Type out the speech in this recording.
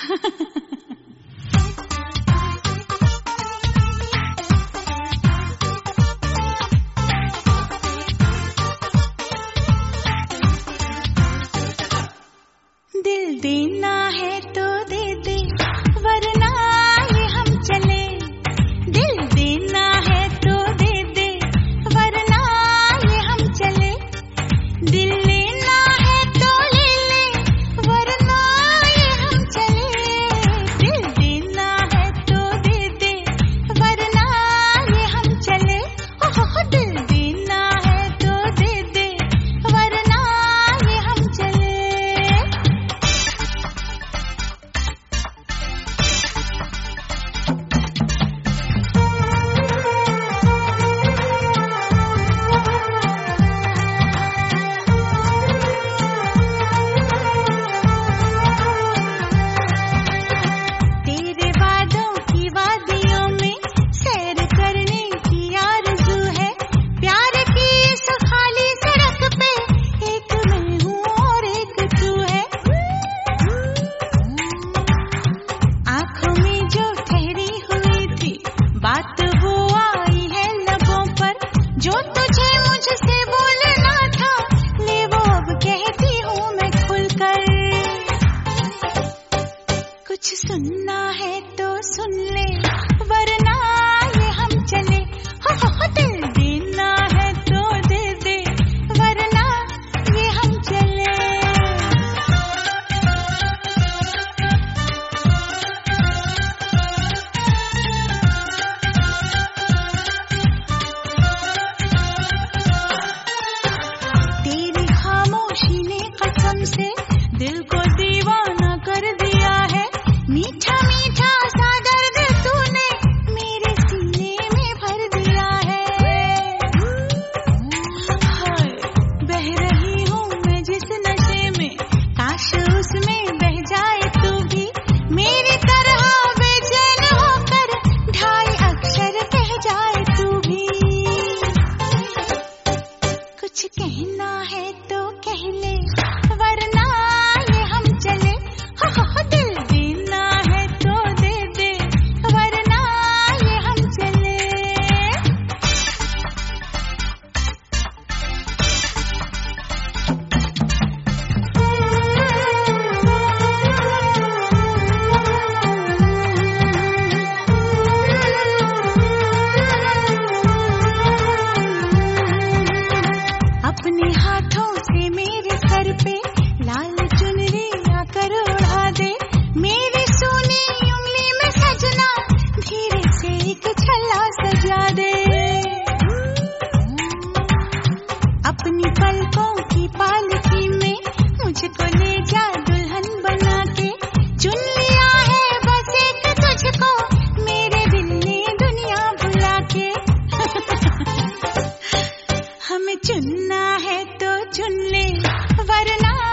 दिल देना है तो दे दे, वरना ये हम चले। दिल देना है तो दे दे, वरना ये हम चले। दिल लेना है तो ले ले, वरना ये हम चले। दिल देना है तो दे दे, वरना ये हम चले। ओह दिल देना है तो दे दे, वरना ये हम चले। तेरे वादों की वादियों में सैर करने की आरज़ू है। प्यार की इस खाली सड़क पे एक मैं हूँ और एक तू है। आँखों में जो ठहरी हुई थी बात वो आई है लबों पर। जो तुझे मुझसे बोलना था ले वो अब कहती हूँ मैं खुलकर। कुछ सुनना है तो सुन ले, वरना ये हम चले। हो दिल देना है तो दे दे, वरना ये हम चले। तेरी खामोशी ने कसम से दिल को दीवाना कर दिया है। मीठा मीठा सा दर्द तूने मेरे सीने में भर दिया है। हाय बह रही हूँ मैं जिस नशे में, काश उसमें बह जाए तू भी। मेरी तरह बेचैन होकर ढाई अक्षर कह जाए तू भी। कुछ कहना है तो कह ले, वरना ये हम चले। हो दिल देना है तो दे दे, वरना ये हम चले। अपने हाथों से मेरे सर पे लाल चुनरी आकर उड़ा दे। मेरी सूनी उंगली में सजना धीरे से एक छल्ला सजा दे। अपनी पलकों की पालकी में मुझको ले जा दुल्हन बना के। चुन लिया है बस एक तुझको मेरे दिल ने दुनिया भुला के। हमें चुनना है तो चुन ले, वरना